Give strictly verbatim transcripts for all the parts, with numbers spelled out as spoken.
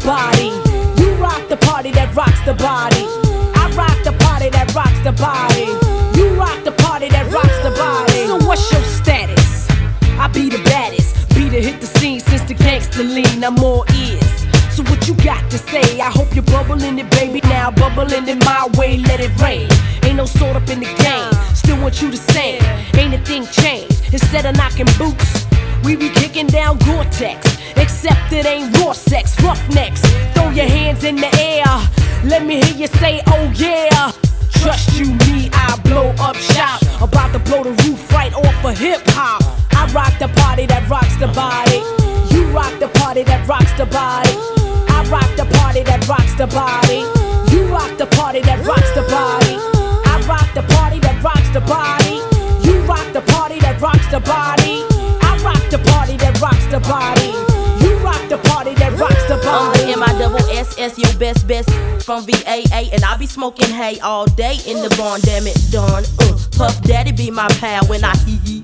body. You rock the party that rocks the body. I rock the party that rocks the body. You rock the party that rocks the body. So what's your status? I be the baddest. Be to hit the scene since the gangster lean. I'm all ears. So what you got to say? I hope you're bubbling it, baby. Now bubbling it my way, let it rain. Ain't no sort up in the game. Still want you the same. Ain't a thing changed. Instead of knocking boots, we be kicking down Gore-Tex. Except it ain't raw sex, roughnecks. Throw your hands in the air. Let me hear you say, oh yeah. Trust you, me, I blow up shop. About to blow the roof right off of hip-hop. I rock the party that rocks the body. You rock the party that rocks the body. I rock the party that rocks the body. You rock the party that rocks the body. I rock the party that rocks the body. You rock the party that rocks the body. I rock the party that rocks the body. You rock the party that rocks the body. I'm the M I double S S, your best best from V A A, and I be smoking hay all day in the barn. Damn it, done. Uh, Puff Daddy be my pal when I hee hee.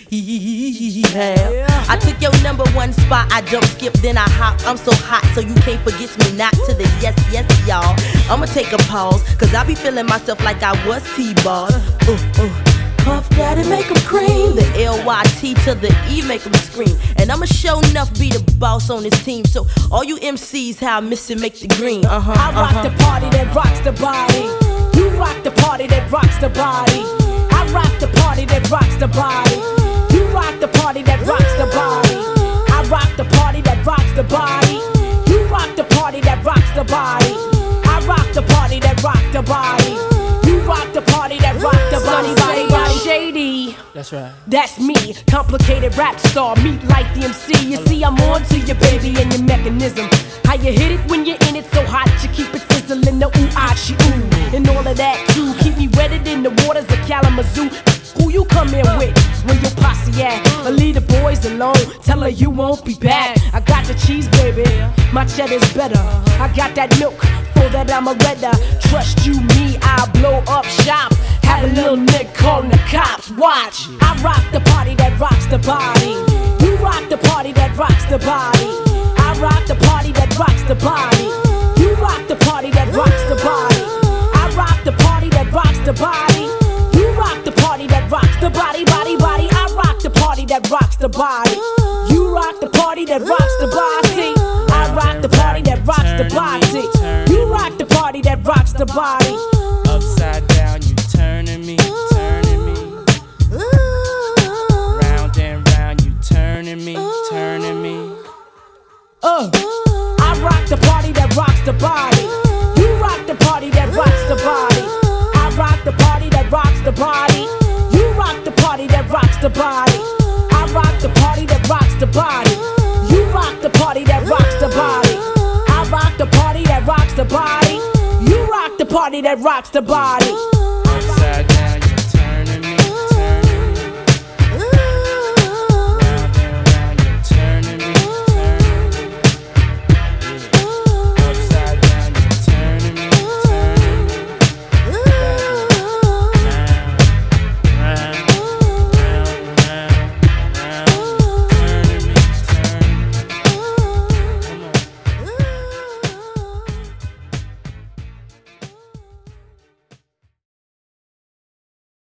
I took your number one spot, I jump, skip, then I hop. I'm so hot, so you can't forget me not to the yes, yes, y'all. I'ma take a pause, cause I be feeling myself like I was T-Boss. Uh, uh. Puff Daddy make 'em cream. The L Y T to the E make 'em scream. And I'ma show enough be the boss on this team. So all you M Cs, how I miss it, make the green. Uh-huh, I rock uh-huh. the party that rocks the body. You rock the party that rocks the body. I rock the party that rocks the body. You rock the party that rocks the body. I rock the party that rocks the body. You rock the party that rocks the body. I rock the party that rocks the body. You rock the party that rocks the body. Body, body, shady. That's right. That's me, complicated rap star, meet like the M C. You see, I'm on to your baby and your mechanism. How you hit it when you're in it so hot, you keep it sizzling, the ooh, ah, she, ooh. And all of that too, keep me wetted in the waters of Kalamazoo. Who you come in with when your posse at? But leave the boys alone, tell her you won't be back. I got the cheese, baby, my cheddar's better. I got that milk, for that I'm a redder. Trust you, me, I'll blow up shop. Have a little nigga calling the cops, watch. I rock the party that rocks the body. You rock the party that rocks the body. I rock the party that rocks the body. You rock the party that rocks the body. I rock the party that rocks the body. You rock the party that rocks the body, body, body. I rock the party that rocks the body. You rock the party that rocks the body. I rock the party that rocks the body. You rock the party that rocks the body. Upside down, you turning me, turning me. Round and round, you turning me, turning me. Uh, I rock the party that rocks the body. You rock the party that rocks the body. I rock the party that rocks the body. You rock the party that rocks the body. I rock the party that rocks the body. You rock the party that rocks the body. I rock the party that rocks the body. You rock the party that rocks the body.